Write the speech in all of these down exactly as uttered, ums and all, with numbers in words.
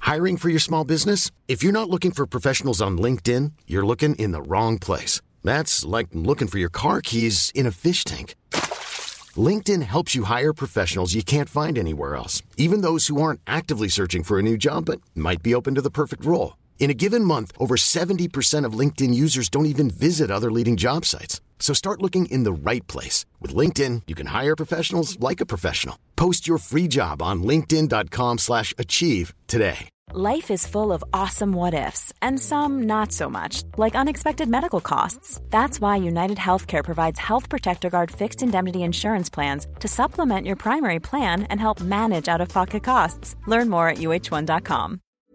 Hiring for your small business? If you're not looking for professionals on LinkedIn, you're looking in the wrong place. That's like looking for your car keys in a fish tank. LinkedIn helps you hire professionals you can't find anywhere else, even those who aren't actively searching for a new job but might be open to the perfect role. In a given month, over seventy percent of LinkedIn users don't even visit other leading job sites. So start looking in the right place. With LinkedIn, you can hire professionals like a professional. Post your free job on linkedin.com slash achieve today. Life is full of awesome what-ifs, and some not so much, like unexpected medical costs. That's why United Healthcare provides Health Protector Guard fixed indemnity insurance plans to supplement your primary plan and help manage out-of-pocket costs. Learn more at U H one dot com.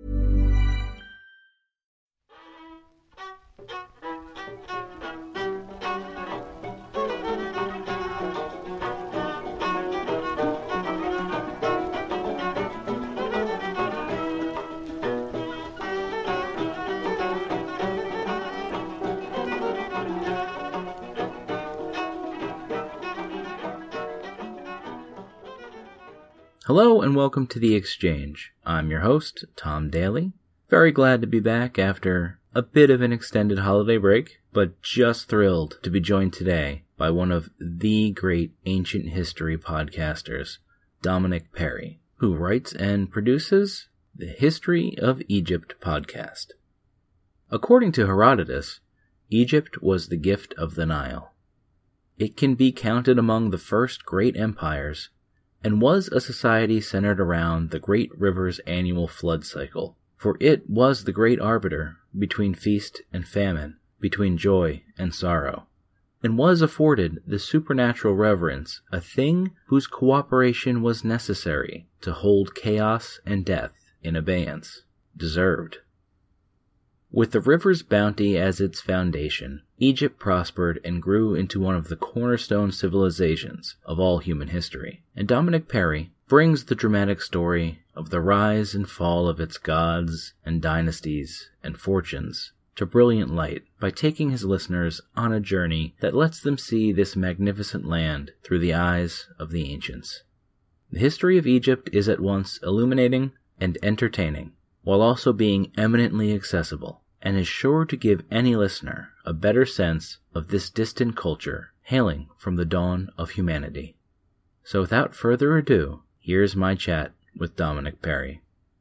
Hello and welcome to The Exchange. I'm your host, Tom Daly. Very glad to be back after a bit of an extended holiday break, but just thrilled to be joined today by one of the great ancient history podcasters, Dominic Perry, who writes and produces the History of Egypt podcast. According to Herodotus, Egypt was the gift of the Nile. It can be counted among the first great empires, and was a society centered around the great river's annual flood cycle, for it was the great arbiter between feast and famine, between joy and sorrow, and was afforded the supernatural reverence, a thing whose cooperation was necessary to hold chaos and death in abeyance, deserved. With the river's bounty as its foundation, Egypt prospered and grew into one of the cornerstone civilizations of all human history, and Dominic Perry brings the dramatic story of the rise and fall of its gods and dynasties and fortunes to brilliant light by taking his listeners on a journey that lets them see this magnificent land through the eyes of the ancients. The history of Egypt is at once illuminating and entertaining, while also being eminently accessible, and is sure to give any listener a better sense of this distant culture hailing from the dawn of humanity. So without further ado, here's my chat with Dominic Perry.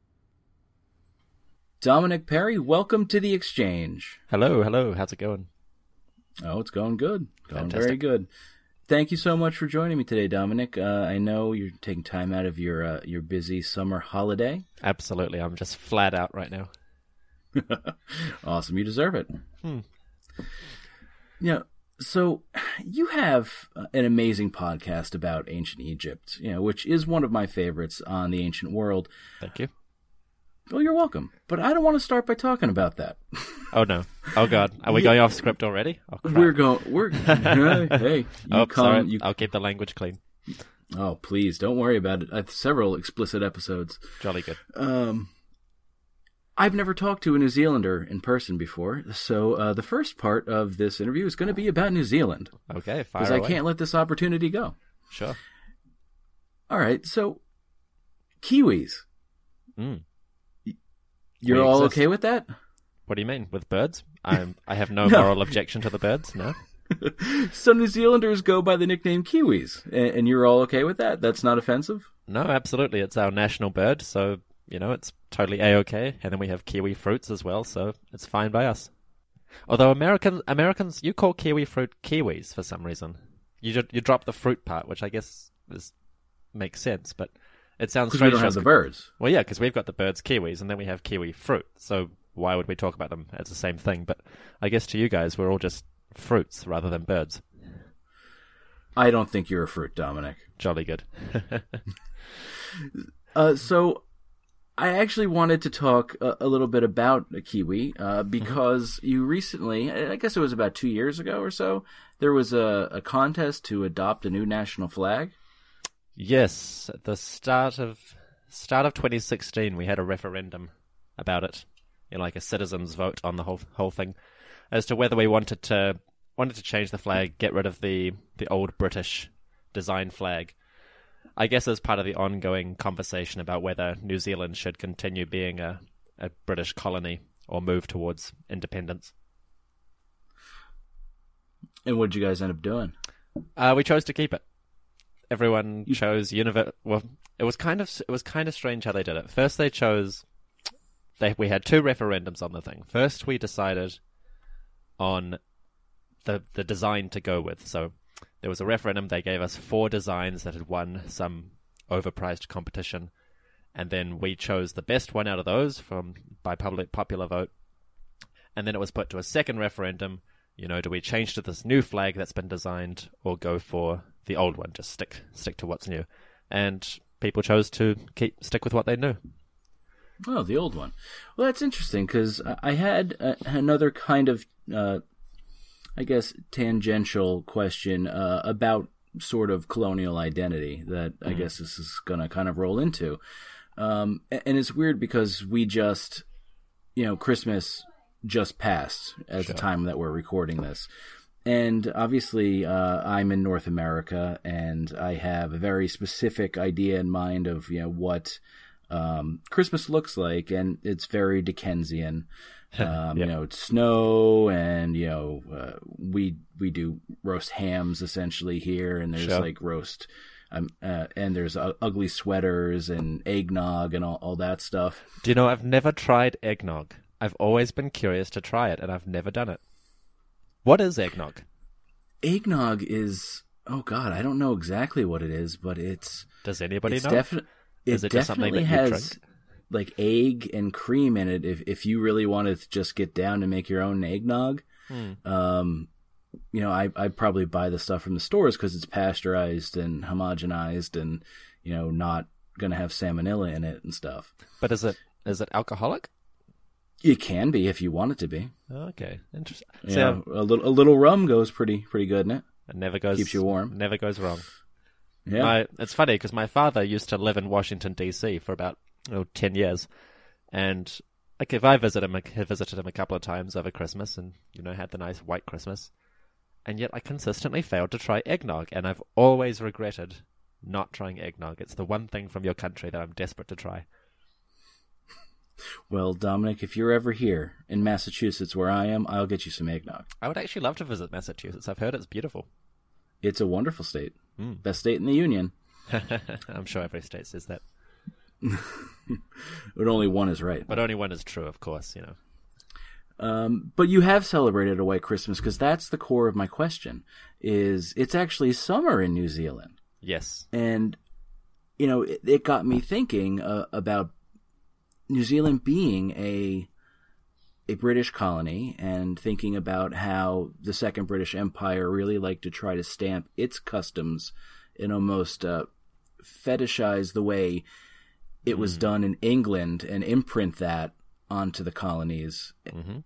Dominic Perry, welcome to The Exchange. Hello, hello. How's it going? Oh, it's going good. Going Fantastic. Very good. Thank you so much for joining me today, Dominic. Uh, I know you're taking time out of your uh, your busy summer holiday. Absolutely. I'm just flat out right now. Awesome. You deserve it. Hmm. You know, so you have an amazing podcast about ancient Egypt, you know, which is one of my favorites on the ancient world. Thank you. Well, you're welcome. But I don't want to start by talking about that. Oh, no. Oh, God. Are we Yeah. going off script already? Oh, crap. We're going, we're, hey, hey, you oh, come, sorry. you, I'll keep the language clean. oh, please, don't worry about it. I have several explicit episodes. Jolly good. Um, I've never talked to a New Zealander in person before, so uh, the first part of this interview is going to be about New Zealand. Okay, fire Because away. I can't let this opportunity go. Sure. All right, so Kiwis. Mm. You're We all exist. okay with that? What do you mean? With birds? I'm, I have no, No. moral objection to the birds, no? Some New Zealanders go by the nickname Kiwis, and, and you're all okay with that? That's not offensive? No, absolutely. It's our national bird, so, you know, it's totally A-okay. And then we have kiwi fruits as well, so it's fine by us. Although American, Americans, you call kiwi fruit kiwis for some reason. You ju- you drop the fruit part, which I guess is, makes sense, but it sounds Because we strange. don't to have us- the birds. Well, yeah, because we've got the birds kiwis, and then we have kiwi fruit. So why would we talk about them as the same thing? But I guess to you guys, we're all just fruits rather than birds. I don't think you're a fruit, Dominic. Jolly good. Uh, so I actually wanted to talk a, a little bit about a kiwi uh, because mm-hmm. you recently, I guess it was about two years ago or so, there was a, a contest to adopt a new national flag. Yes, at the start of start of twenty sixteen, we had a referendum about it, you know, like a citizens' vote on the whole whole thing, as to whether we wanted to wanted to change the flag, get rid of the the old British design flag. I guess as part of the ongoing conversation about whether New Zealand should continue being a, a British colony or move towards independence. And what did you guys end up doing? Uh, we chose to keep it. Everyone you... chose univer. Well, it was kind of it was kind of strange how they did it. First, they chose. They we had two referendums on the thing. First, we decided on the the design to go with. So there was a referendum. They gave us four designs that had won some overpriced competition, and then we chose the best one out of those from by public popular vote. And then it was put to a second referendum. You know, do we change to this new flag that's been designed, or go for the old one? Just stick stick to what's new. And people chose to keep stick with what they knew. Oh, the old one. Well, that's interesting, because I had a, another kind of, uh, I guess, tangential question uh, about sort of colonial identity that mm. I guess this is going to kind of roll into. Um, and it's weird because we just, you know, Christmas just passed at sure. the time that we're recording this. And obviously, uh, I'm in North America, and I have a very specific idea in mind of, you know, what um, Christmas looks like, and it's very Dickensian. Um, yeah. You know, it's snow, and, you know, uh, we we do roast hams essentially here, and there's sure. like roast, um, uh, and there's uh, ugly sweaters and eggnog and all, all that stuff. Do you know, I've never tried eggnog. I've always been curious to try it, and I've never done it. What is eggnog? Eggnog is, oh God, I don't know exactly what it is, but it's... Does anybody it's know? Defi- is it, it just something definitely that you has drink? Like egg and cream in it. If if you really wanted to just get down and make your own eggnog, hmm. um, you know, I I'd probably buy the stuff from the stores because it's pasteurized and homogenized, and you know, not gonna have salmonella in it and stuff. But is it is it alcoholic? It can be if you want it to be. Okay, interesting. You so, know, a little a little rum goes pretty pretty good in it. It never goes. Keeps you warm. Never goes wrong. Yeah, my, it's funny because my father used to live in Washington D C for about oh, ten years, and like if I visit him, I visited him a couple of times over Christmas, and you know had the nice white Christmas, and yet I consistently failed to try eggnog, and I've always regretted not trying eggnog. It's the one thing from your country that I'm desperate to try. Well, Dominic, if you're ever here in Massachusetts where I am, I'll get you some eggnog. I would actually love to visit Massachusetts. I've heard it's beautiful. It's a wonderful state. Mm. Best state in the union. I'm sure every state says that. But only one is right. But only one is true, of course, you know. Um, but you have celebrated a white Christmas, because that's the core of my question, is it's actually summer in New Zealand. Yes. And, you know, it, it got me thinking uh, about New Zealand being a a British colony, and thinking about how the Second British Empire really liked to try to stamp its customs and almost uh, fetishize the way it was mm. done in England and imprint that onto the colonies. Mm-hmm.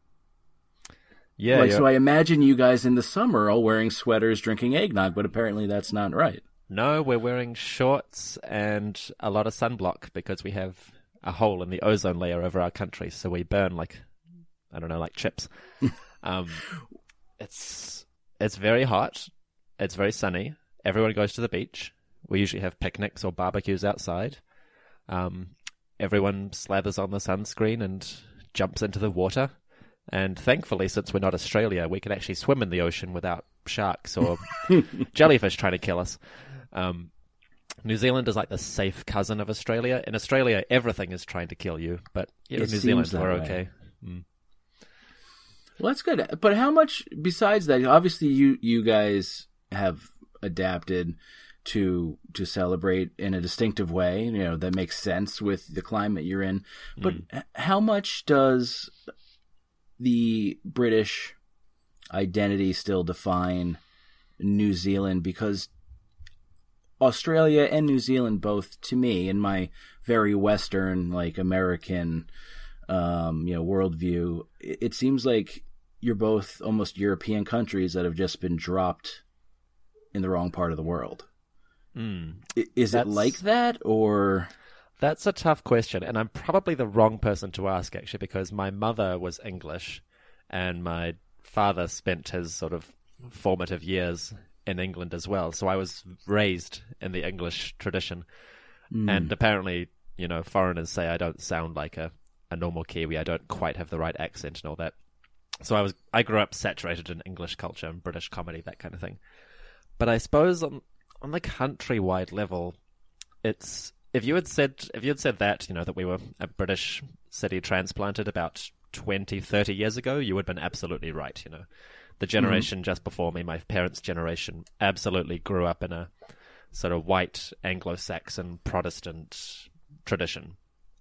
Yeah, like, yeah. So I imagine you guys in the summer all wearing sweaters, drinking eggnog, but apparently that's not right. No, we're wearing shorts and a lot of sunblock because we have a hole in the ozone layer over our country, so we burn like, I don't know, like chips. um, it's it's very hot. It's very sunny. Everyone goes to the beach. We usually have picnics or barbecues outside. Um, everyone slathers on the sunscreen and jumps into the water. And thankfully, since we're not Australia, we can actually swim in the ocean without sharks or jellyfish trying to kill us. Um, New Zealand is like the safe cousin of Australia. In Australia, everything is trying to kill you, but here in New Zealand, we're okay. Mm. Well, that's good. But how much, besides that, obviously you, you guys have adapted to to celebrate in a distinctive way, you know, that makes sense with the climate you're in. But mm. how much does the British identity still define New Zealand? Because Australia and New Zealand both, to me, in my very Western, like American, um, you know, worldview, it, it seems like you're both almost European countries that have just been dropped in the wrong part of the world. Mm. I, is That's... it like that, or? That's a tough question, and I'm probably the wrong person to ask, actually, because my mother was English, and my father spent his sort of formative years in England as well. So I was raised in the English tradition. Mm. And apparently, you know, foreigners say I don't sound like a, a normal Kiwi. I don't quite have the right accent and all that. So I was I grew up saturated in English culture and British comedy, that kind of thing. But I suppose on on the countrywide level, it's if you had said if you had said that, you know, that we were a British city transplanted about twenty, thirty years ago, you would have been absolutely right, you know. The generation mm-hmm. just before me, my parents' generation, absolutely grew up in a sort of white Anglo-Saxon Protestant tradition.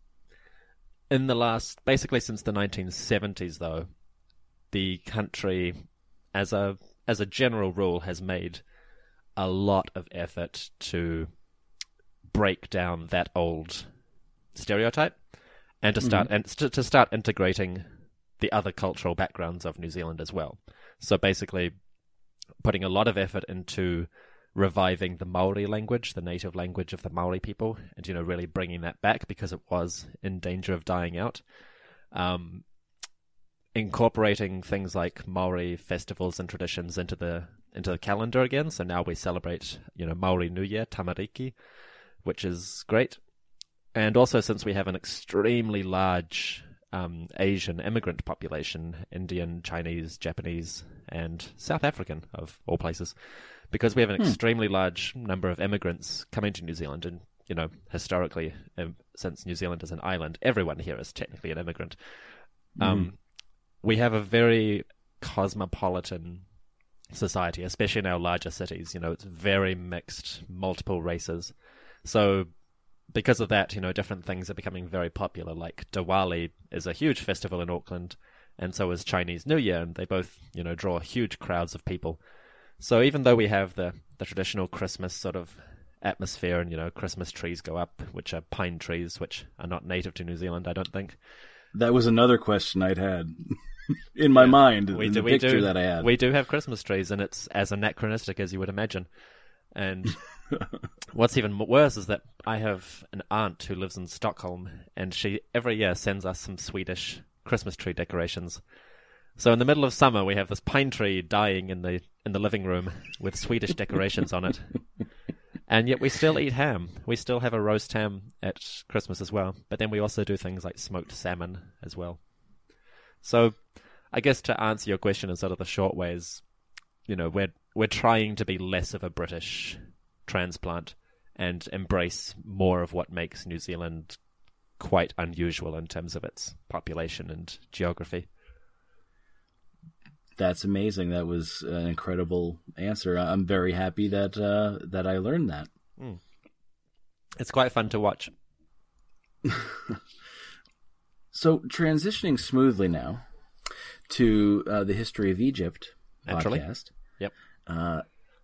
In the last, basically since the nineteen seventies, though, the country, as a as a general rule, has made a lot of effort to break down that old stereotype and to start mm-hmm. and to, to start integrating the other cultural backgrounds of New Zealand as well. So basically, putting a lot of effort into reviving the Maori language, the native language of the Maori people, and, you know, really bringing that back because it was in danger of dying out. Um, incorporating things like Maori festivals and traditions into the into the calendar again. So now we celebrate, you know, Maori New Year, Tamariki, which is great. And also, since we have an extremely large um, Asian immigrant population, Indian, Chinese, Japanese, and South African, of all places, because we have an hmm. extremely large number of immigrants coming to New Zealand, and, you know, historically, um, since New Zealand is an island, everyone here is technically an immigrant. Mm. Um, we have a very cosmopolitan society, especially in our larger cities. You know, it's very mixed, multiple races. So because of that, you know, different things are becoming very popular. Like Diwali is a huge festival in Auckland, and so is Chinese New Year, and they both, you know, draw huge crowds of people. So even though we have the, the traditional Christmas sort of atmosphere, and, you know, Christmas trees go up, which are pine trees, which are not native to New Zealand, I don't think. That was another question I'd had in my yeah, mind, we in do, the we picture do, that I had. We do have Christmas trees, and it's as anachronistic as you would imagine. And what's even worse is that I have an aunt who lives in Stockholm, and she every year sends us some Swedish Christmas tree decorations. So in the middle of summer, we have this pine tree dying in the in the living room with Swedish decorations on it. And yet we still eat ham. We still have a roast ham at Christmas as well. But then we also do things like smoked salmon as well. So I guess to answer your question in sort of the short ways, you know, we're we're trying to be less of a British transplant and embrace more of what makes New Zealand quite unusual in terms of its population and geography. That's amazing. That was an incredible answer. I'm very happy that uh, that I learned that. Mm. It's quite fun to watch. So transitioning smoothly now to uh, the History of Egypt Naturally. podcast. Yep. Uh,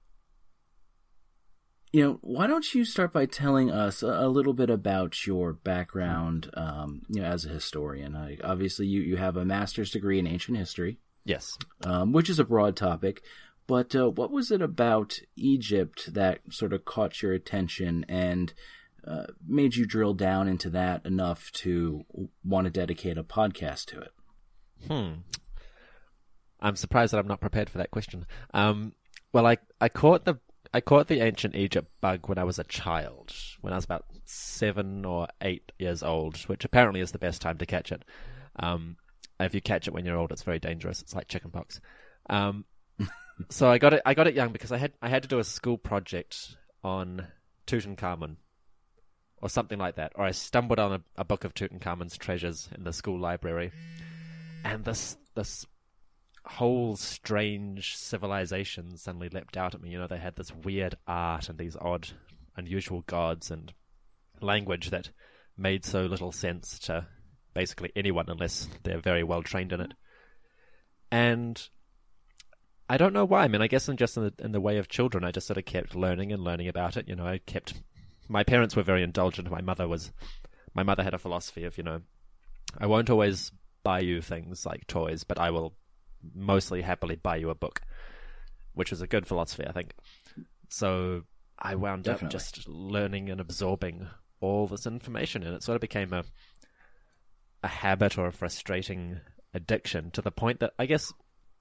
you know, why don't you start by telling us a, a little bit about your background, um, you know, as a historian? I, obviously, you, you have a master's degree in ancient history. Yes. Um, which is a broad topic. But uh, what was it about Egypt that sort of caught your attention and uh, made you drill down into that enough to want to dedicate a podcast to it? Hmm. I'm surprised that I'm not prepared for that question. Um, well, I, I caught the I caught the ancient Egypt bug when I was a child, when I was about seven or eight years old, which apparently is the best time to catch it. Um, if you catch it when you're old, it's very dangerous. It's like chickenpox. Um, so I got it. I got it young because I had I had to do a school project on Tutankhamun, or something like that. Or I stumbled on a, a book of Tutankhamun's treasures in the school library, and this this. whole strange civilization suddenly leapt out at me. You know, they had this weird art and these odd, unusual gods and language that made so little sense to basically anyone unless they're very well trained in it. And I don't know why. I mean, I guess in just in the, in the way of children, I just sort of kept learning and learning about it. You know, I kept... My parents were very indulgent. My mother was... My mother had a philosophy of, you know, I won't always buy you things like toys, but I will mostly happily buy you a book, which was a good philosophy, I think. So I wound Definitely. up just learning and absorbing all this information, and it sort of became a a habit or a frustrating addiction to the point that I guess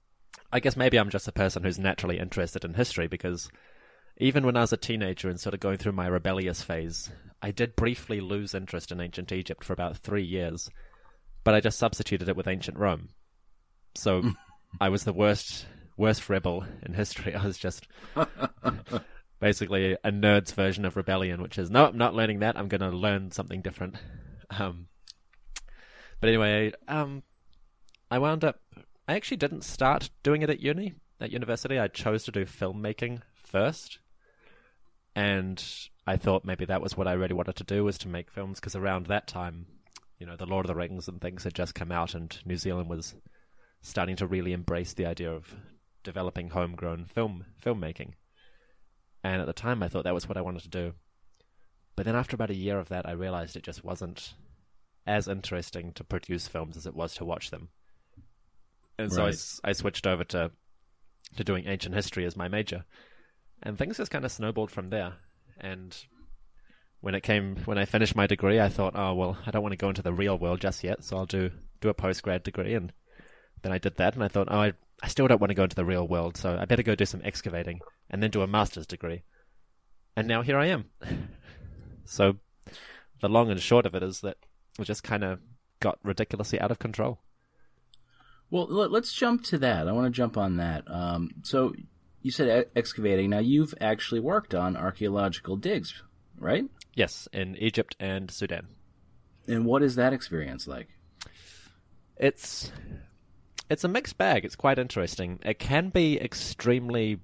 I guess maybe I'm just a person who's naturally interested in history, because even when I was a teenager and sort of going through my rebellious phase, I did briefly lose interest in ancient Egypt for about three years, but I just substituted it with ancient Rome. So I was the worst worst rebel in history. I was just basically a nerd's version of rebellion, which is, no, I'm not learning that. I'm going to learn something different. Um, but anyway, um, I wound up... I actually didn't start doing it at uni, at university. I chose to do filmmaking first. And I thought maybe that was what I really wanted to do, was to make films, because around that time, you know, the Lord of the Rings and things had just come out, and New Zealand was starting to really embrace the idea of developing homegrown film filmmaking. And at the time, I thought that was what I wanted to do. But then after about a year of that, I realized it just wasn't as interesting to produce films as it was to watch them. And so right. I, I switched over to to doing ancient history as my major. And things just kind of snowballed from there. And when it came, when I finished my degree, I thought, oh, well, I don't want to go into the real world just yet, so I'll do, do a postgrad degree. And then I did that, and I thought, oh, I, I still don't want to go into the real world, so I better go do some excavating and then do a master's degree. And now here I am. So the long and short of it is that it just kind of got ridiculously out of control. Well, let's jump to that. I want to jump on that. Um, so you said excavating. Now, you've actually worked on archaeological digs, right? Yes, in Egypt and Sudan. And what is that experience like? It's it's a mixed bag. It's quite interesting. It can be extremely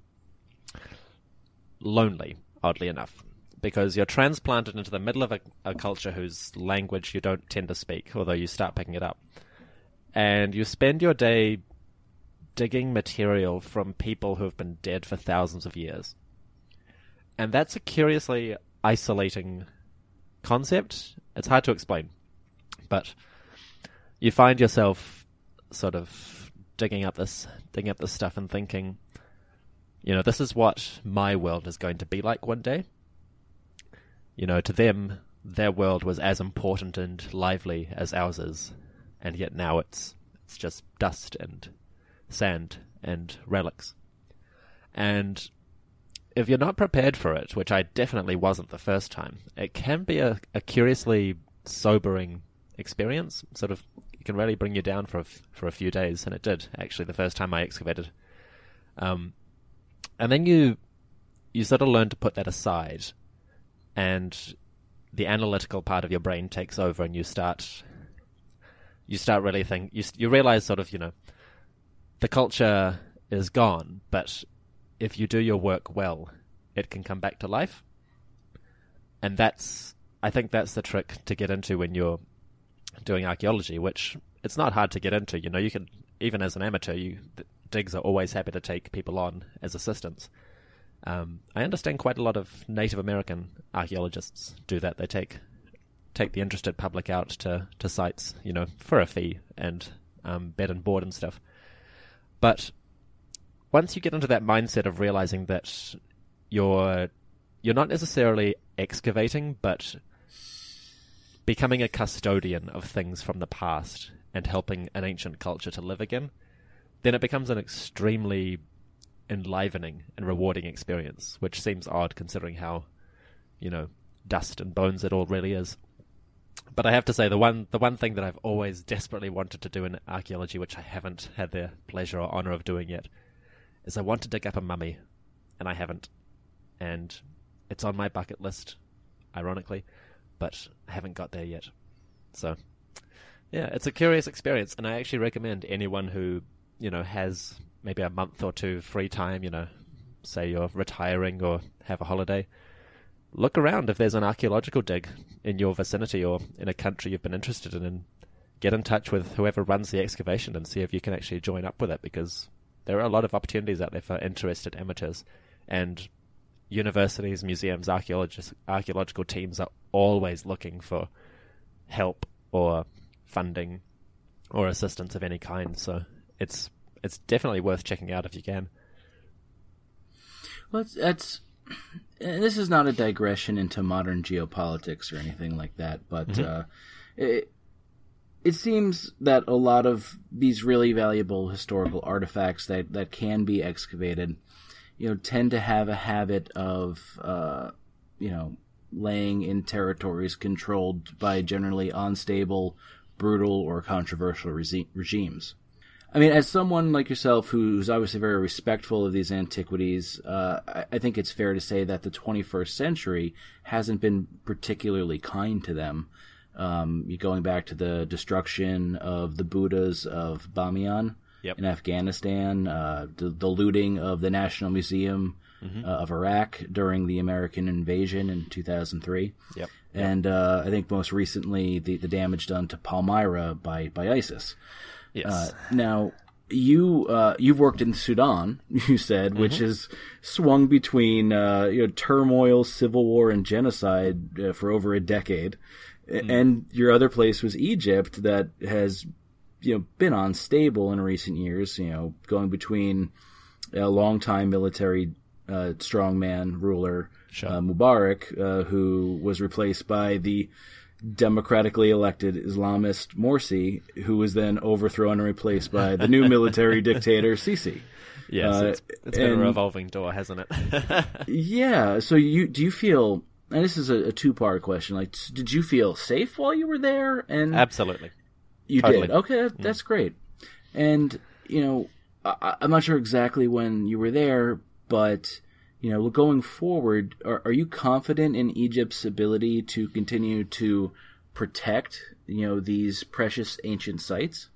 lonely, oddly enough, because you're transplanted into the middle of a, a culture whose language you don't tend to speak, although you start picking it up. And you spend your day digging material from people who have been dead for thousands of years. And that's a curiously isolating concept. It's hard to explain. But you find yourself sort of digging up this digging up this stuff and thinking, you know, this is what my world is going to be like one day. You know, to them, their world was as important and lively as ours is. And yet now it's it's just dust and sand and relics. And if you're not prepared for it, which I definitely wasn't the first time, it can be a, a curiously sobering experience. Sort of, it can really bring you down for a, for a few days, and it did, actually, the first time I excavated. Um, and then you you sort of learn to put that aside, and the analytical part of your brain takes over, and you start... You start really think you you realize sort of, you know, the culture is gone, but if you do your work well, it can come back to life. And that's, I think that's the trick to get into when you're doing archaeology, which it's not hard to get into. You know, you can, even as an amateur, you digs are always happy to take people on as assistants. Um, I understand quite a lot of Native American archaeologists do that. They take take the interested public out to, to sites, you know, for a fee and um, bed and board and stuff. But once you get into that mindset of realizing that you're you're not necessarily excavating, but becoming a custodian of things from the past and helping an ancient culture to live again, then it becomes an extremely enlivening and rewarding experience, which seems odd considering how, you know, dust and bones it all really is. But I have to say, the one the one thing that I've always desperately wanted to do in archaeology, which I haven't had the pleasure or honor of doing yet, is I want to dig up a mummy, and I haven't. And it's on my bucket list, ironically, but I haven't got there yet. So, yeah, it's a curious experience, and I actually recommend anyone who, you know, has maybe a month or two free time, you know, say you're retiring or have a holiday, look around if there's an archaeological dig in your vicinity or in a country you've been interested in, and get in touch with whoever runs the excavation and see if you can actually join up with it, because there are a lot of opportunities out there for interested amateurs. And universities, museums, archaeologists, archaeological teams are always looking for help or funding or assistance of any kind. So it's it's definitely worth checking out if you can. Well, that's... This is not a digression into modern geopolitics or anything like that, but mm-hmm. uh, it, it seems that a lot of these really valuable historical artifacts that, that can be excavated, you know, tend to have a habit of, uh, you know, laying in territories controlled by generally unstable, brutal, or controversial regi- regimes. I mean, as someone like yourself who's obviously very respectful of these antiquities, uh, I, I think it's fair to say that the twenty-first century hasn't been particularly kind to them. Um, you're going back to the destruction of the Buddhas of Bamiyan yep. in Afghanistan, uh, the, the looting of the National Museum mm-hmm. uh, of Iraq during the American invasion in two thousand three. Yep. And uh, I think most recently the, the damage done to Palmyra by, by ISIS. Yes. Uh, now, you, uh, you've worked in Sudan, you said, mm-hmm. which has swung between uh, you know, turmoil, civil war, and genocide uh, for over a decade. Mm. And your other place was Egypt, that has, you know, been unstable in recent years, you know, going between a longtime military uh, strongman ruler, sure. uh, Mubarak, uh, who was replaced by the democratically elected Islamist Morsi, who was then overthrown and replaced by the new military dictator Sisi. Yes, uh, it's, it's been and, a revolving door, hasn't it? yeah. So you do you feel? And this is a, a two-part question. Like, did you feel safe while you were there? And absolutely, you totally. did. Okay, that, that's mm. great. And you know, I, I'm not sure exactly when you were there, but you know, going forward, are, are you confident in Egypt's ability to continue to protect, you know, these precious ancient sites?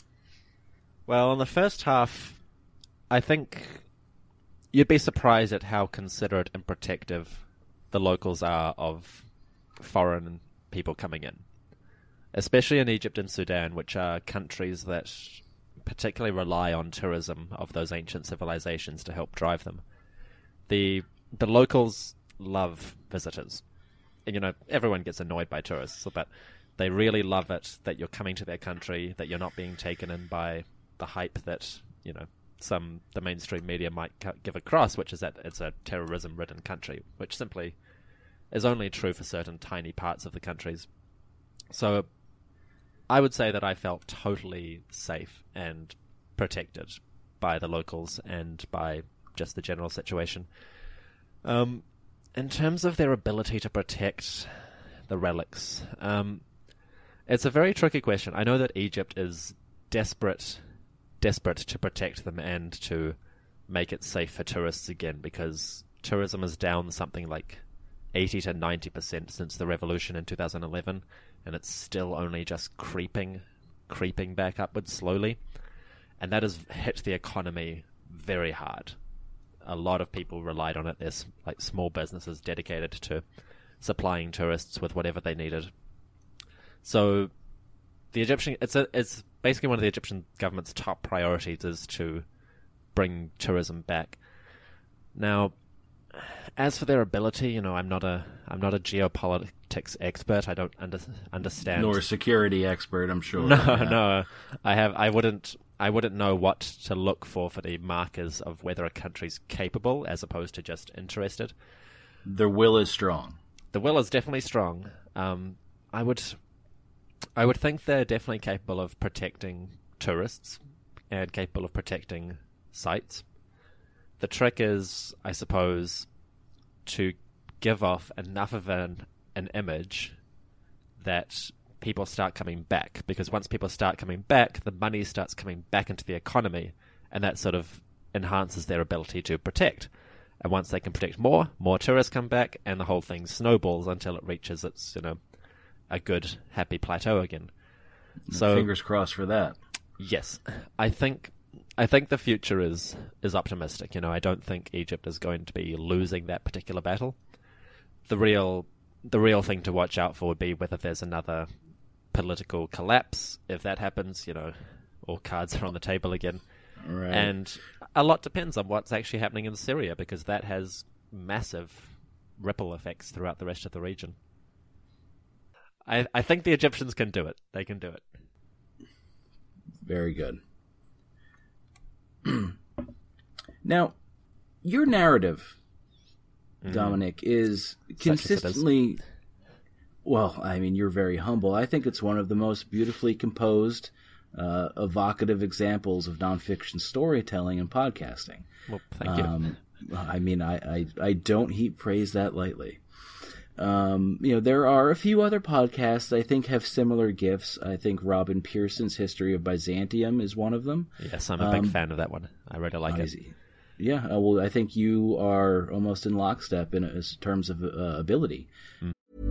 Well, in the first half, I think you'd be surprised at how considerate and protective the locals are of foreign people coming in, especially in Egypt and Sudan, which are countries that particularly rely on tourism of those ancient civilizations to help drive them. The the locals love visitors. And, you know, everyone gets annoyed by tourists, but they really love it that you're coming to their country, that you're not being taken in by the hype that, you know, some the mainstream media might give across, which is that it's a terrorism-ridden country, which simply is only true for certain tiny parts of the countries. So I would say that I felt totally safe and protected by the locals and by just the general situation. Um, in terms of their ability to protect the relics, um, it's a very tricky question. I know that Egypt is desperate desperate to protect them and to make it safe for tourists again, because tourism is down something like eighty to ninety percent since the revolution in two thousand eleven, and it's still only just creeping, creeping back upwards slowly. And that has hit the economy very hard. A lot of people relied on it. There's like small businesses dedicated to supplying tourists with whatever they needed. So the Egyptian, it's a, it's basically one of the Egyptian government's top priorities is to bring tourism back. Now, as for their ability, you know, I'm not a I'm not a geopolitics expert. I don't under, understand. Nor a security expert, I'm sure. No, yeah. no, I have. I wouldn't. I wouldn't know what to look for for the markers of whether a country's capable as opposed to just interested. Their will is strong. The will is definitely strong. Um, I would, I would think they're definitely capable of protecting tourists and capable of protecting sites. The trick is, I suppose, to give off enough of an an image that people start coming back, because once people start coming back, the money starts coming back into the economy, and that sort of enhances their ability to protect. And once they can protect more, more tourists come back, and the whole thing snowballs until it reaches its, you know, a good, happy plateau again. So fingers crossed for that. Yes, I think I think the future is is optimistic. You know, I don't think Egypt is going to be losing that particular battle. The real the real thing to watch out for would be whether there's another political collapse. If that happens, you know, all cards are on the table again. Right. And a lot depends on what's actually happening in Syria, because that has massive ripple effects throughout the rest of the region. I I think the Egyptians can do it. They can do it. Very good. Now, your narrative, mm. Dominic, is consistently... Well, I mean, you're very humble. I think it's one of the most beautifully composed, uh, evocative examples of nonfiction storytelling and podcasting. Well, thank you. Um, I mean, I, I, I don't heap praise that lightly. Um, you know, there are a few other podcasts I think have similar gifts. I think Robin Pearson's History of Byzantium is one of them. Yes, I'm a big um, fan of that one. I really like it. Yeah, uh, well, I think you are almost in lockstep in, in terms of uh, ability. Mm.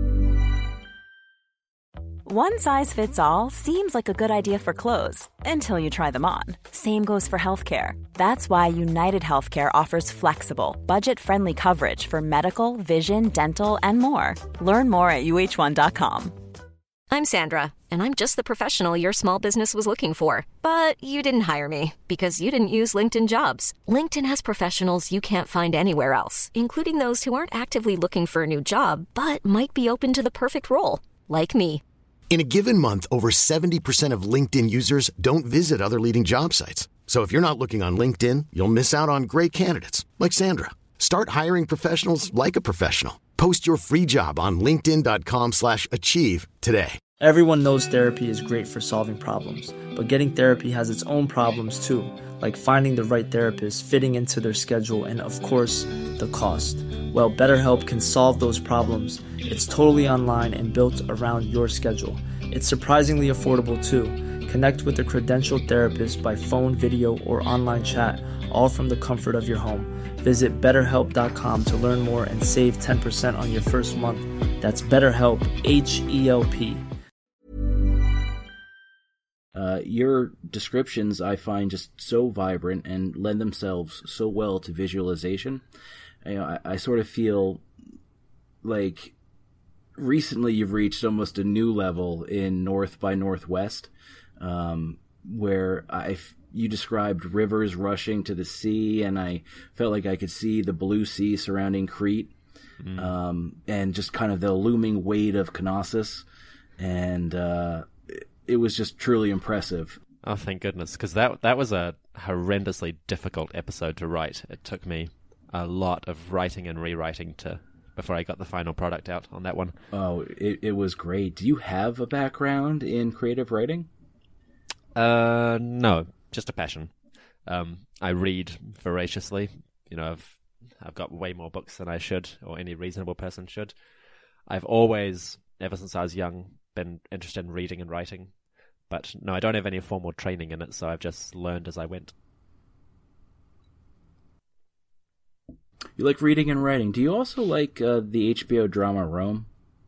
One size fits all seems like a good idea for clothes until you try them on. Same goes for healthcare. That's why United Healthcare offers flexible, budget-friendly coverage for medical, vision, dental, and more. Learn more at U H one dot com. I'm Sandra, and I'm just the professional your small business was looking for. But you didn't hire me because you didn't use LinkedIn Jobs. LinkedIn has professionals you can't find anywhere else, including those who aren't actively looking for a new job, but might be open to the perfect role, like me. In a given month, over seventy percent of LinkedIn users don't visit other leading job sites. So if you're not looking on LinkedIn, you'll miss out on great candidates like Sandra. Start hiring professionals like a professional. Post your free job on linkedin dot com slash achieve today. Everyone knows therapy is great for solving problems, but getting therapy has its own problems too, like finding the right therapist, fitting into their schedule, and of course, the cost. Well, BetterHelp can solve those problems. It's totally online and built around your schedule. It's surprisingly affordable too. Connect with a credentialed therapist by phone, video, or online chat, all from the comfort of your home. Visit better help dot com to learn more and save ten percent on your first month. That's BetterHelp, H E L P. Uh, your descriptions I find just so vibrant and lend themselves so well to visualization. You know, I, I sort of feel like recently you've reached almost a new level in North by Northwest, um, where I you described rivers rushing to the sea, and I felt like I could see the blue sea surrounding Crete, mm. um, and just kind of the looming weight of Knossos, and uh, it was just truly impressive. Oh, thank goodness, because that that was a horrendously difficult episode to write. It took me a lot of writing and rewriting to before I got the final product out on that one. Oh, it, it was great. Do you have a background in creative writing? Uh, no, just a passion. Um, I read voraciously. You know, I've I've got way more books than I should, or any reasonable person should. I've always, ever since I was young, been interested in reading and writing. But no, I don't have any formal training in it, so I've just learned as I went. You like reading and writing. Do you also like uh, the H B O drama Rome?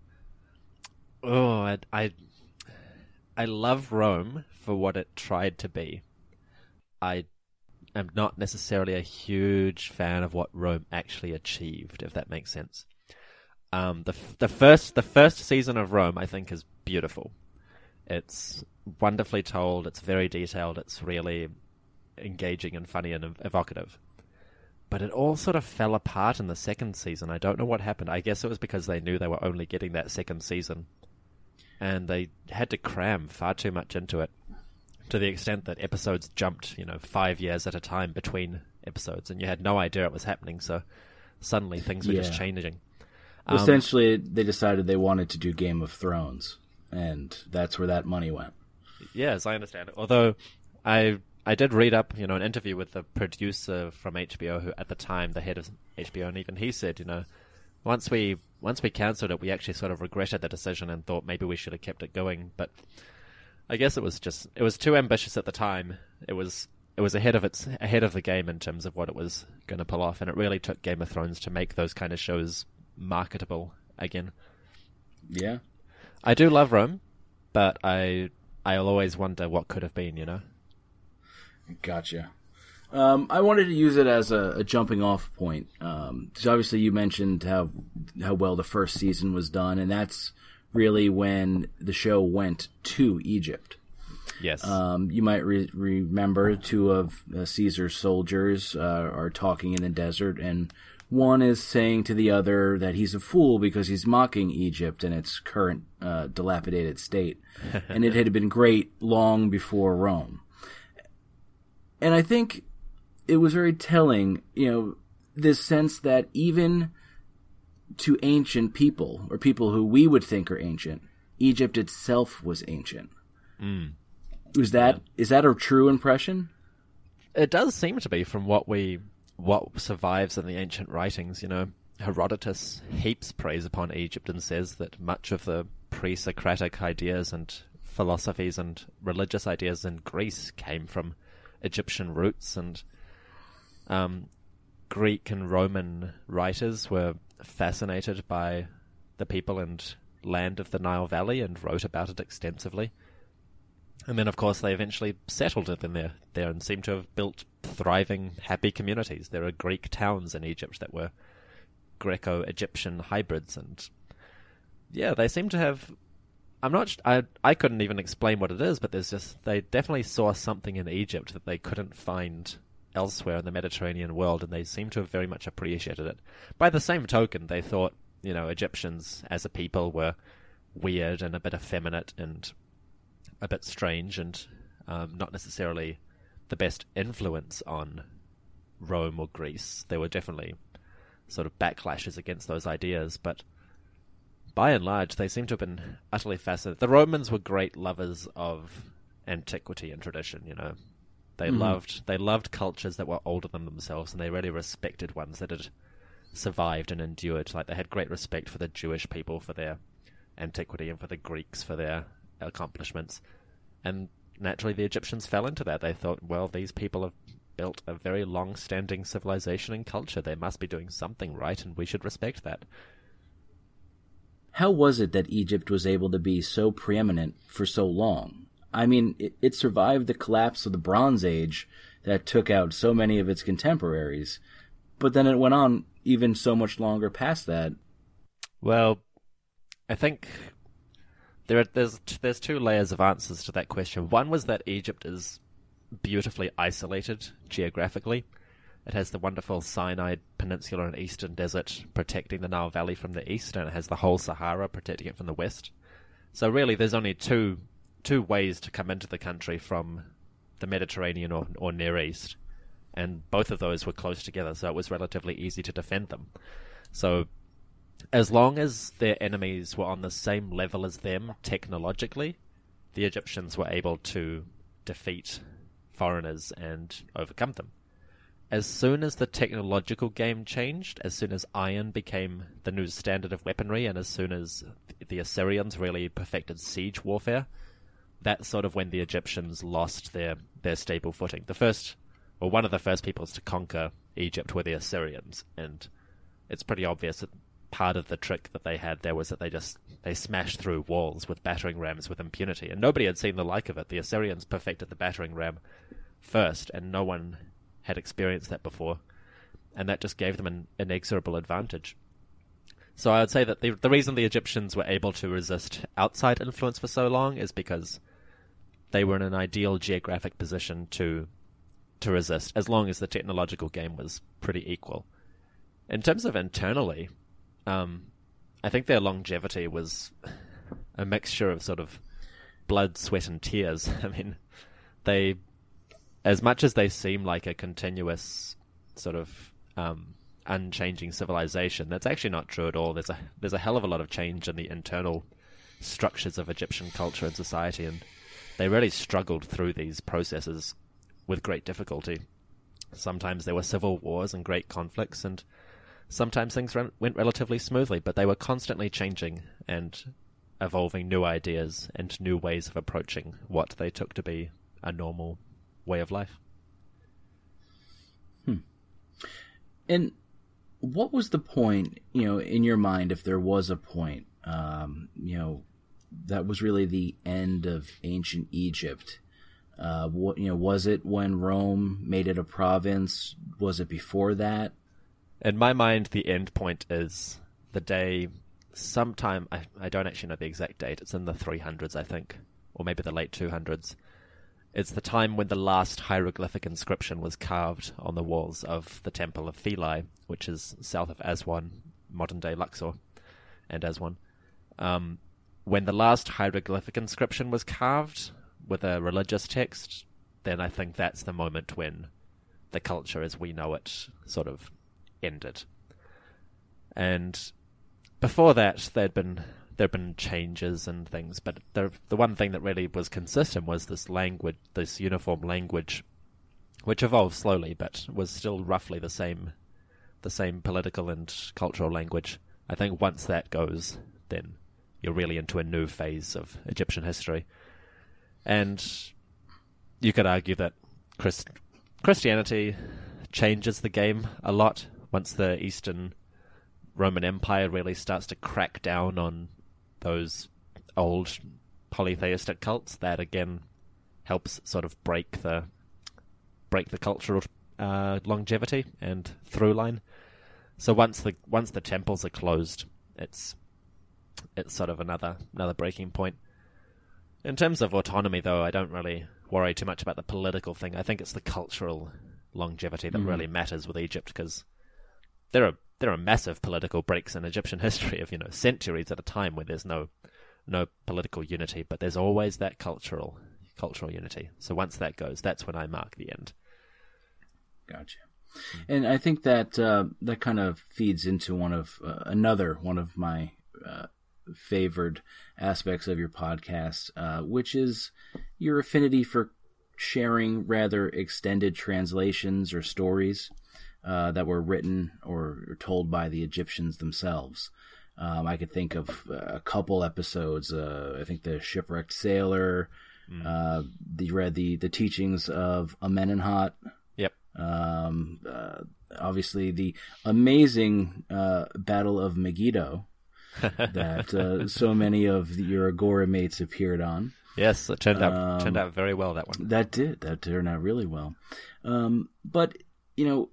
Oh, I, I, I love Rome for what it tried to be. I am not necessarily a huge fan of what Rome actually achieved, if that makes sense. Um, the the first the first season of Rome, I think, is beautiful. It's wonderfully told. It's very detailed. It's really engaging and funny and evocative. But it all sort of fell apart in the second season. I don't know what happened. I guess it was because they knew they were only getting that second season. And they had to cram far too much into it, to the extent that episodes jumped, you know, five years at a time between episodes, and you had no idea it was happening, so suddenly things were yeah. just changing. Um, Essentially, they decided they wanted to do Game of Thrones, and that's where that money went. Yes, I understand it. Although, I... I did read up, you know, an interview with the producer from H B O, who at the time, the head of H B O, and even he said, you know, once we once we cancelled it, we actually sort of regretted the decision and thought maybe we should have kept it going. But I guess it was just it was too ambitious at the time. It was it was ahead of its ahead of the game in terms of what it was going to pull off, and it really took Game of Thrones to make those kind of shows marketable again. Yeah, I do love Rome, but I I'll always wonder what could have been, you know. Gotcha. Um, I wanted to use it as a, a jumping off point. Um, because obviously you mentioned how how well the first season was done, and that's really when the show went to Egypt. Yes. Um, you might re- remember two of uh, Caesar's soldiers uh, are talking in the desert, and one is saying to the other that he's a fool because he's mocking Egypt in its current uh, dilapidated state, and it had been great long before Rome. And I think it was very telling, you know, this sense that even to ancient people, or people who we would think are ancient, Egypt itself was ancient. Mm. Was that Yeah. is that a true impression? It does seem to be from what we what survives in the ancient writings. You know, Herodotus heaps praise upon Egypt and says that much of the pre-Socratic ideas and philosophies and religious ideas in Greece came from Egyptian roots, and um, Greek and Roman writers were fascinated by the people and land of the Nile Valley and wrote about it extensively. And then, of course, they eventually settled it in there, there and seem to have built thriving, happy communities. There are Greek towns in Egypt that were Greco-Egyptian hybrids, and yeah, they seem to have. I'm not. I I couldn't even explain what it is, but there's just they definitely saw something in Egypt that they couldn't find elsewhere in the Mediterranean world, and they seem to have very much appreciated it. By the same token, they thought, you know, Egyptians as a people were weird and a bit effeminate and a bit strange, and um, not necessarily the best influence on Rome or Greece. There were definitely sort of backlashes against those ideas, but by and large, they seem to have been utterly fascinated. The Romans were great lovers of antiquity and tradition, you know. They mm. loved they loved cultures that were older than themselves, and they really respected ones that had survived and endured. Like, they had great respect for the Jewish people for their antiquity and for the Greeks for their accomplishments. And naturally, the Egyptians fell into that. They thought, well, these people have built a very long-standing civilization and culture. They must be doing something right, and we should respect that. How was it that Egypt was able to be so preeminent for so long? I mean, it, it survived the collapse of the Bronze Age that took out so many of its contemporaries, but then it went on even so much longer past that. Well, I think there are, there's there's two layers of answers to that question. One was that Egypt is beautifully isolated geographically. It has the wonderful Sinai Peninsula and Eastern Desert protecting the Nile Valley from the east, and it has the whole Sahara protecting it from the west. So really, there's only two two ways to come into the country from the Mediterranean or, or Near East, and both of those were close together, so it was relatively easy to defend them. So as long as their enemies were on the same level as them technologically, the Egyptians were able to defeat foreigners and overcome them. As soon as the technological game changed, as soon as iron became the new standard of weaponry, and as soon as the Assyrians really perfected siege warfare, that's sort of when the Egyptians lost their, their stable footing. The first, or one of the first peoples to conquer Egypt were the Assyrians, and it's pretty obvious that part of the trick that they had there was that they just they smashed through walls with battering rams with impunity, and nobody had seen the like of it. The Assyrians perfected the battering ram first, and no one had experienced that before, and that just gave them an inexorable advantage. So I would say that the, the reason the Egyptians were able to resist outside influence for so long is because they were in an ideal geographic position to to resist, as long as the technological game was pretty equal. In terms of internally, um, I think their longevity was a mixture of sort of blood, sweat, and tears. I mean, they, as much as they seem like a continuous sort of um, unchanging civilization, that's actually not true at all. There's a there's a hell of a lot of change in the internal structures of Egyptian culture and society, and they really struggled through these processes with great difficulty. Sometimes there were civil wars and great conflicts, and sometimes things re- went relatively smoothly, but they were constantly changing and evolving new ideas and new ways of approaching what they took to be a normal way of life. Hmm. And what was the point, you know, in your mind, if there was a point, um, you know, that was really the end of ancient Egypt? Uh, what, you know, was it when Rome made it a province? Was it before that? In my mind, the end point is the day, sometime, I, I don't actually know the exact date, it's in the three hundreds, I think, or maybe the late two hundreds. It's the time when the last hieroglyphic inscription was carved on the walls of the Temple of Philae, which is south of Aswan, modern-day Luxor and Aswan. Um, when the last hieroglyphic inscription was carved with a religious text, then I think that's the moment when the culture as we know it sort of ended. And before that, there'd been there'd been changes and things, but the the one thing that really was consistent was this language, this uniform language, which evolved slowly, but was still roughly the same, the same political and cultural language. I think once that goes, then you're really into a new phase of Egyptian history. And you could argue that Christ- Christianity changes the game a lot once the Eastern Roman Empire really starts to crack down on those old polytheistic cults. That again helps sort of break the break the cultural uh, longevity and through line. So once the once the temples are closed, it's it's sort of another another breaking point. In terms of autonomy, though, I don't really worry too much about the political thing. I think it's the cultural longevity that mm. really matters with Egypt, because there are there are massive political breaks in Egyptian history of, you know, centuries at a time where there's no no political unity, but there's always that cultural cultural unity. So once that goes, that's when I mark the end. Gotcha. And I think that uh, that kind of feeds into one of uh, another one of my uh, favored aspects of your podcast, uh, which is your affinity for sharing rather extended translations or stories uh, that were written or told by the Egyptians themselves. Um, I could think of a couple episodes. Uh, I think the Shipwrecked Sailor. Mm. Uh, you read the the teachings of Amenemhat. Yep. Um, uh, obviously, the amazing uh, Battle of Megiddo that uh, so many of the, your Agora mates appeared on. Yes, it turned out um, turned out very well, that one. That did. That turned out really well. Um, but, you know,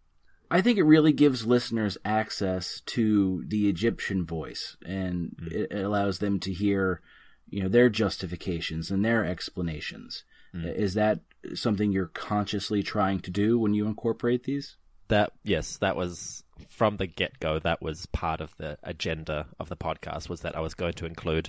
I think it really gives listeners access to the Egyptian voice, and mm. it allows them to hear, you know, their justifications and their explanations. Mm. Is that something you're consciously trying to do when you incorporate these? That yes, that was from the get-go. That was part of the agenda of the podcast, was that I was going to include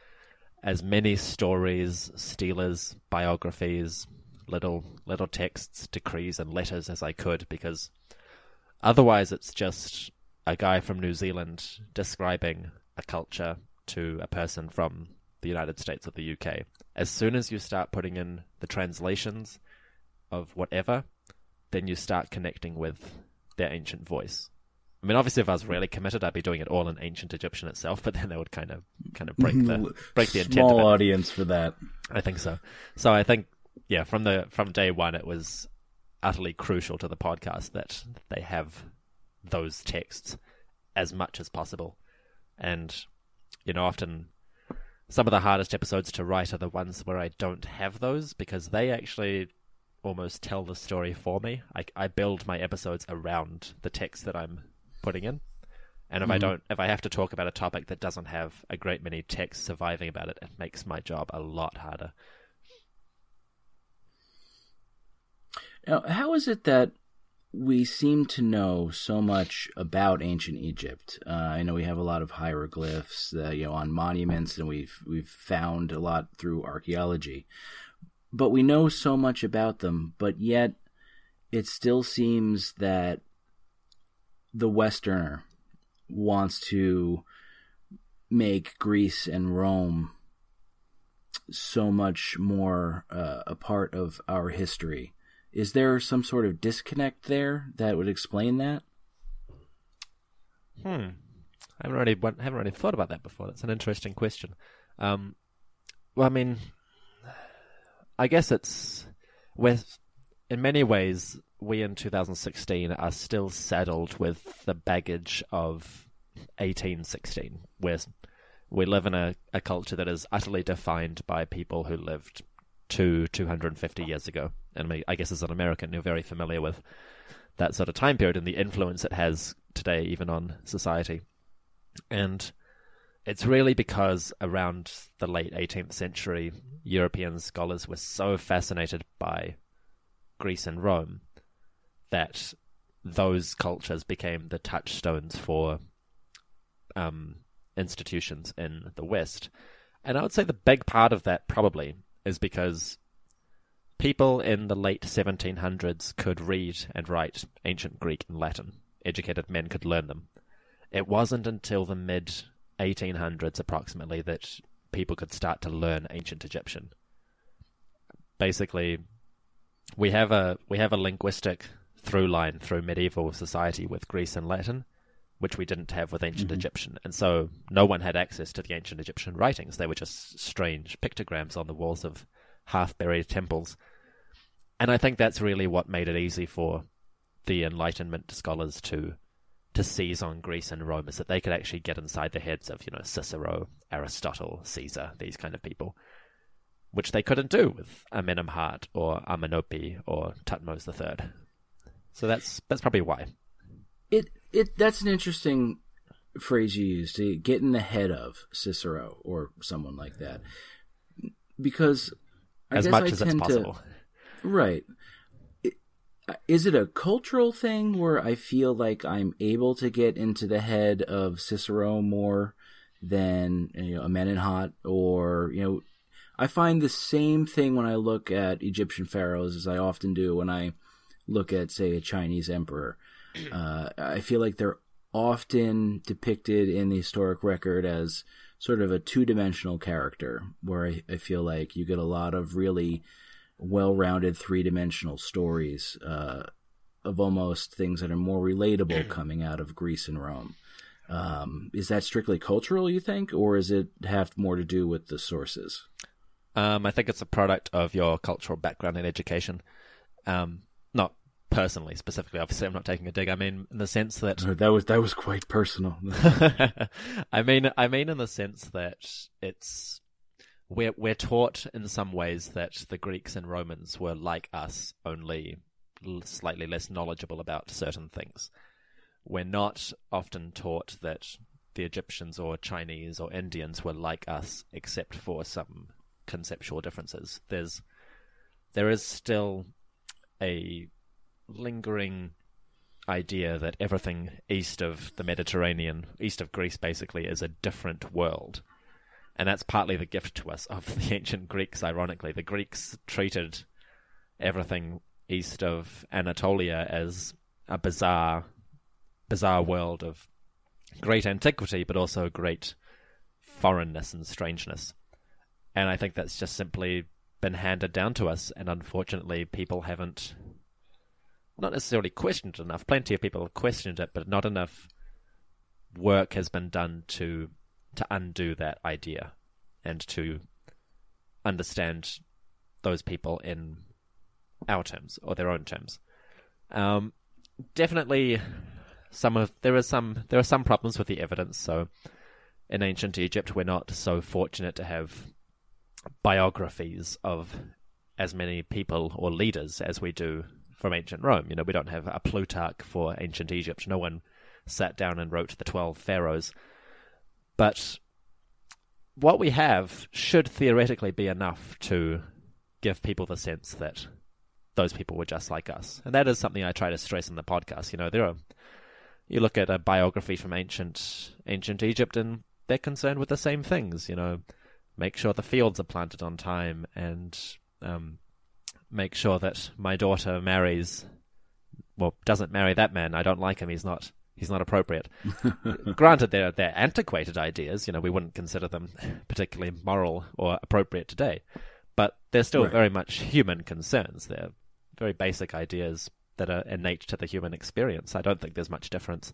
as many stories, stealers, biographies, little little texts, decrees, and letters as I could, because otherwise it's just a guy from New Zealand describing a culture to a person from the United States or the U K. As soon as you start putting in the translations of whatever, then you start connecting with their ancient voice. I mean, obviously, if I was really committed, I'd be doing it all in ancient Egyptian itself, but then that would kind of kind of break the break the intent of it. Small audience for that. I think so. So I think, yeah, from the from day one, it was utterly crucial to the podcast that they have those texts as much as possible. And, you know, often some of the hardest episodes to write are the ones where I don't have those, because they actually almost tell the story for me. I, I build my episodes around the text that I'm putting in. And if mm-hmm. I don't, if I have to talk about a topic that doesn't have a great many texts surviving about it, it makes my job a lot harder. Now, how is it that we seem to know so much about ancient Egypt? Uh, I know we have a lot of hieroglyphs, uh, you know, on monuments, and we've we've found a lot through archaeology. But we know so much about them, but yet it still seems that the Westerner wants to make Greece and Rome so much more uh, a part of our history. Is there some sort of disconnect there that would explain that? Hmm. I haven't really haven't really thought about that before. That's an interesting question. Um, well, I mean, I guess it's with in many ways we in two thousand sixteen are still saddled with the baggage of eighteen sixteen, where we live in a, a culture that is utterly defined by people who lived two, two hundred fifty years ago. And I guess as an American, you're very familiar with that sort of time period and the influence it has today, even on society. And it's really because around the late eighteenth century, European scholars were so fascinated by Greece and Rome that those cultures became the touchstones for um, institutions in the West. And I would say the big part of that probably is because people in the late seventeen hundreds could read and write ancient Greek and Latin. Educated men could learn them. it wasn't until the mid eighteen hundreds approximately that people could start to learn ancient Egyptian. Basically, we have a we have a linguistic through line through medieval society with Greece and Latin, which we didn't have with ancient mm-hmm. Egyptian. And so no one had access to the ancient Egyptian writings. They were just strange pictograms on the walls of half-buried temples. And I think that's really what made it easy for the Enlightenment scholars to to seize on Greece and Rome, is that they could actually get inside the heads of, you know, Cicero, Aristotle, Caesar, these kind of people, which they couldn't do with Amenemhat or Amenophi or Thutmose the Third. So that's that's probably why. It it that's an interesting phrase you use, to get in the head of Cicero or someone like that, because I as guess much I as it's possible, to, right? It, is it a cultural thing where I feel like I'm able to get into the head of Cicero more than, you know, Amenemhat, or, you know, I find the same thing when I look at Egyptian pharaohs as I often do when I look at, say, a Chinese emperor. Uh, I feel like they're often depicted in the historic record as sort of a two-dimensional character, where I, I feel like you get a lot of really well-rounded three-dimensional stories uh, of almost things that are more relatable coming out of Greece and Rome. Um, is that strictly cultural, you think, or does it have more to do with the sources? Um, I think it's a product of your cultural background and education. Um, not personally, specifically, obviously I'm not taking a dig. I mean, in the sense that... That was that was quite personal. I mean, I mean in the sense that it's... We're, we're taught in some ways that the Greeks and Romans were like us, only slightly less knowledgeable about certain things. We're not often taught that the Egyptians or Chinese or Indians were like us, except for some conceptual differences. There's, there is still a lingering idea that everything east of the Mediterranean, east of Greece basically, is a different world. And that's partly the gift to us of the ancient Greeks, ironically. The Greeks treated everything east of Anatolia as a bizarre, bizarre world of great antiquity, but also great foreignness and strangeness. And I think that's just simply been handed down to us, and unfortunately people haven't, not necessarily questioned it enough. Plenty of people have questioned it, but not enough work has been done to to undo that idea and to understand those people in our terms or their own terms. Um, definitely, some of there are some there are some problems with the evidence. So, in ancient Egypt, we're not so fortunate to have biographies of as many people or leaders as we do from ancient Rome. You know, we don't have a Plutarch for ancient Egypt. No one sat down and wrote the twelve pharaohs. But what we have should theoretically be enough to give people the sense that those people were just like us. And that is something I try to stress in the podcast. You know, there are, you look at a biography from ancient ancient Egypt and they're concerned with the same things, you know, make sure the fields are planted on time, and um, make sure that my daughter marries, well, doesn't marry that man. I don't like him. He's not He's not appropriate. Granted, they're, they're antiquated ideas. You know, we wouldn't consider them particularly moral or appropriate today. But they're still right. very much human concerns. They're very basic ideas that are innate to the human experience. I don't think there's much difference.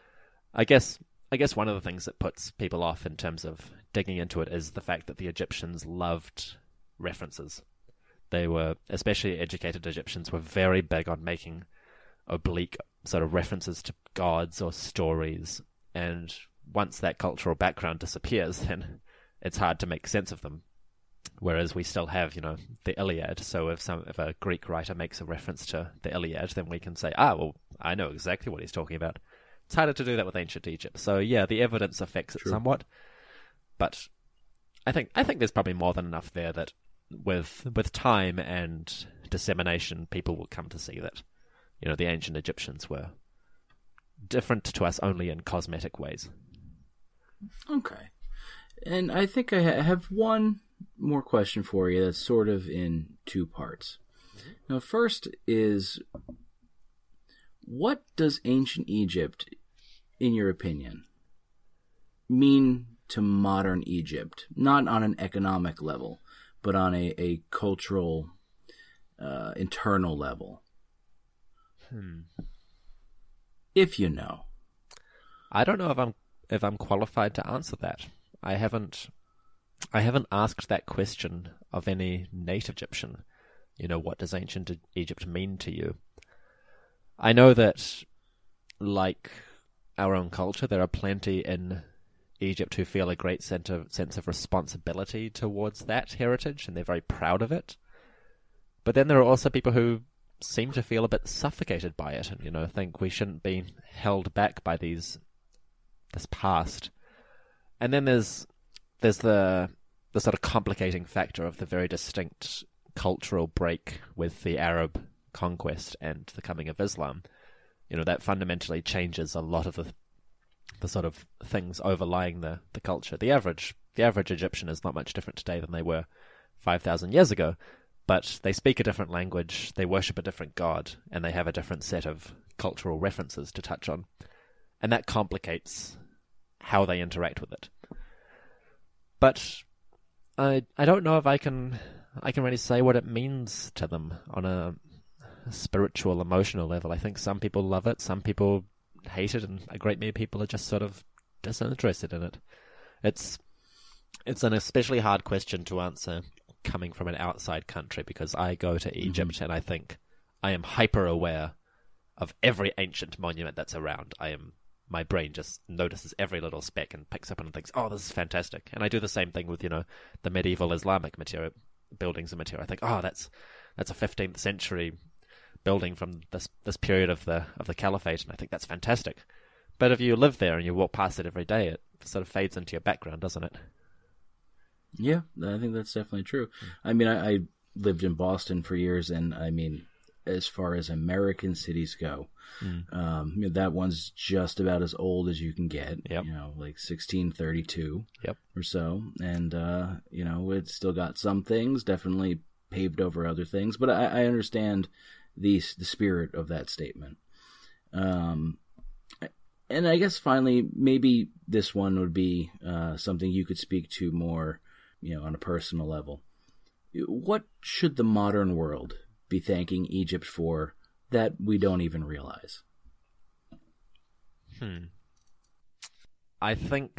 I guess I guess one of the things that puts people off in terms of digging into it is the fact that the Egyptians loved references. They were, especially educated Egyptians, were very big on making oblique sort of references to gods or stories, and once that cultural background disappears, then it's hard to make sense of them. Whereas we still have, you know, the Iliad. So if some if a Greek writer makes a reference to the Iliad, then we can say, ah, well, I know exactly what he's talking about. It's harder to do that with ancient Egypt. So yeah, the evidence affects it True. somewhat, but I think I think there's probably more than enough there that with with time and dissemination, people will come to see that, you know, the ancient Egyptians were different to us only in cosmetic ways. Okay. And I think I have one more question for you that's sort of in two parts. Now, first is, what does ancient Egypt in your opinion, mean to modern Egypt? Not on an economic level, but on a, a cultural, uh, internal level. Hmm. If you know. I don't know if I'm if I'm qualified to answer that. I haven't I haven't asked that question of any native Egyptian. You know, what does ancient Egypt mean to you? I know that, like our own culture, there are plenty in Egypt who feel a great sense of, sense of responsibility towards that heritage, and they're very proud of it. But then there are also people who seem to feel a bit suffocated by it, and, you know, think we shouldn't be held back by these this past. And then there's there's the the sort of complicating factor of the very distinct cultural break with the Arab conquest and the coming of Islam. You know, that fundamentally changes a lot of the the sort of things overlying the, the culture. The average the average Egyptian is not much different today than they were five thousand years ago, but they speak a different language, they worship a different god, and they have a different set of cultural references to touch on. And that complicates how they interact with it. But I I don't know if I can I can really say what it means to them on a spiritual, emotional level. I think some people love it, some people hate it, and a great many people are just sort of disinterested in it. It's it's an especially hard question to answer coming from an outside country, because I go to Egypt mm-hmm. and I think I am hyper aware of every ancient monument that's around. I am my brain just notices every little speck and picks up on and thinks, oh, this is fantastic. And I do the same thing with, you know, the medieval Islamic material, buildings and material. I think, oh, that's that's a fifteenth century building from this this period of the of the Caliphate, and I think that's fantastic. But if you live there and you walk past it every day, it sort of fades into your background, doesn't it? Yeah, I think that's definitely true. Mm. I mean, I, I lived in Boston for years, and I mean, as far as American cities go, mm. um, you know, that one's just about as old as you can get. Yep. You know, like sixteen thirty-two yep. or so, and uh, you know, it's still got some things, definitely paved over other things. But I, I understand the the spirit of that statement. Um, and I guess finally, maybe this one would be uh, something you could speak to more, you know, on a personal level. What should the modern world be thanking Egypt for that we don't even realize? Hmm. I think,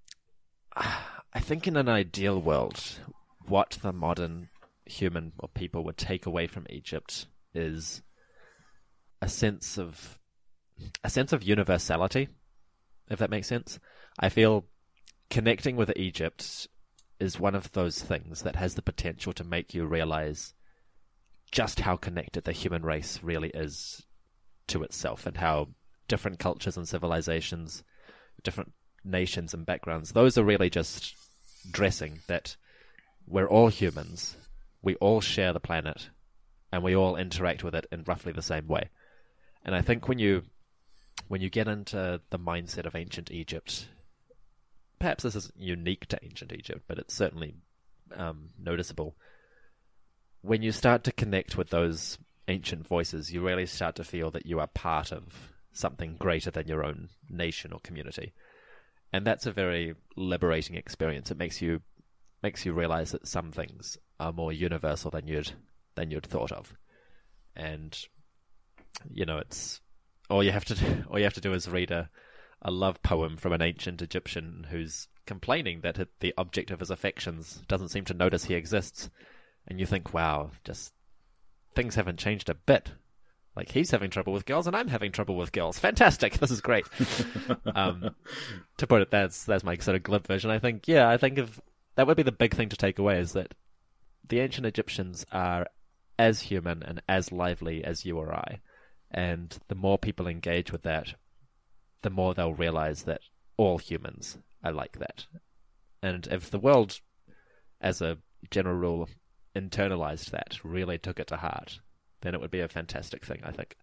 I think in an ideal world, what the modern human or people would take away from Egypt is a sense of a sense of universality, if that makes sense. I feel connecting with Egypt is one of those things that has the potential to make you realize just how connected the human race really is to itself, and how different cultures and civilizations, different nations and backgrounds, those are really just dressing that we're all humans, we all share the planet, and we all interact with it in roughly the same way. And I think when you when you get into the mindset of ancient Egypt, perhaps this isn't unique to ancient Egypt, but it's certainly um, noticeable. When you start to connect with those ancient voices, you really start to feel that you are part of something greater than your own nation or community. And that's a very liberating experience. It makes you makes you realize that some things are more universal than you'd than you'd thought of. And you know, it's all you have to do, all you have to do is read a, a love poem from an ancient Egyptian who's complaining that the object of his affections doesn't seem to notice he exists. And you think, wow, just things haven't changed a bit. Like, he's having trouble with girls and I'm having trouble with girls. Fantastic. This is great. um, to put it, that's, that's my sort of glib version. I think, yeah, I think if that would be the big thing to take away, is that the ancient Egyptians are as human and as lively as you or I. And the more people engage with that, the more they'll realize that all humans are like that. And if the world, as a general rule, internalized that, really took it to heart, then it would be a fantastic thing, I think.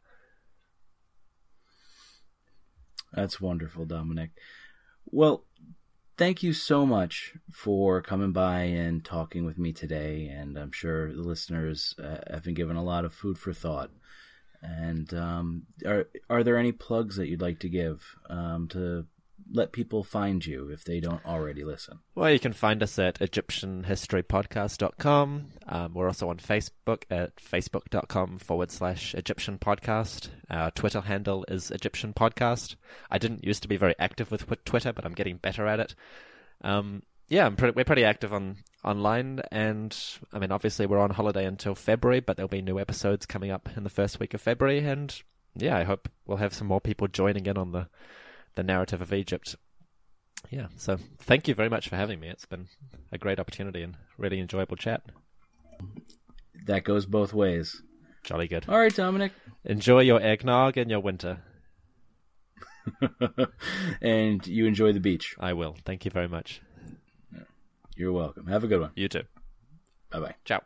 That's wonderful, Dominic. Well, thank you so much for coming by and talking with me today, and I'm sure the listeners uh, have been given a lot of food for thought. And um, are are there any plugs that you'd like to give um, to let people find you if they don't already listen? Well, you can find us at egyptian history podcast dot com. Um, we're also on Facebook at facebook.com forward slash Egyptian Podcast. Our Twitter handle is Egyptian Podcast. I didn't used to be very active with Twitter, but I'm getting better at it. Um, yeah, I'm pretty, we're pretty active on online, and I mean, obviously we're on holiday until February, but there'll be new episodes coming up in the first week of February, and yeah, I hope we'll have some more people joining in on the the narrative of Egypt. Yeah, so thank you very much for having me. It's been a great opportunity and really enjoyable chat. That goes both ways. Jolly good. All right, Dominic. Enjoy your eggnog in your winter. And you enjoy the beach. I will. Thank you very much. You're welcome. Have a good one. You too. Bye-bye. Ciao.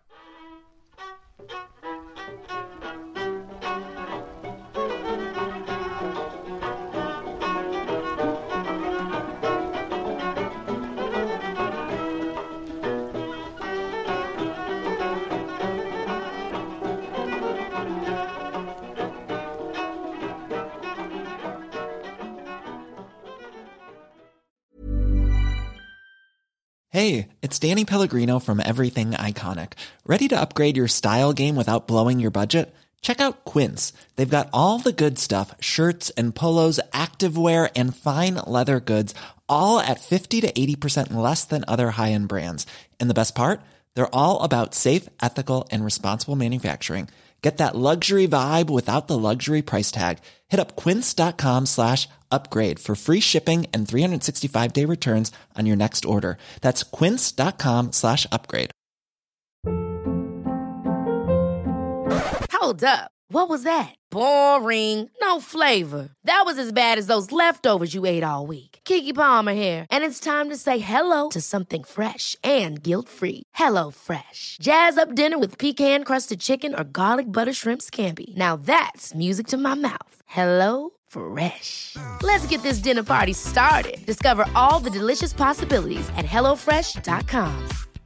Hey, it's Danny Pellegrino from Everything Iconic. Ready to upgrade your style game without blowing your budget? Check out Quince. They've got all the good stuff, shirts and polos, activewear, and fine leather goods, all at fifty to eighty percent less than other high-end brands. And the best part? They're all about safe, ethical, and responsible manufacturing. Get that luxury vibe without the luxury price tag. Hit up quince.com slash upgrade for free shipping and three sixty-five day returns on your next order. That's quince.com slash upgrade. Hold up. What was that? Boring. No flavor. That was as bad as those leftovers you ate all week. Keke Palmer here. And it's time to say hello to something fresh and guilt-free. Hello Fresh. Jazz up dinner with pecan-crusted chicken or garlic butter shrimp scampi. Now that's music to my mouth. Hello Fresh. Let's get this dinner party started. Discover all the delicious possibilities at hello fresh dot com.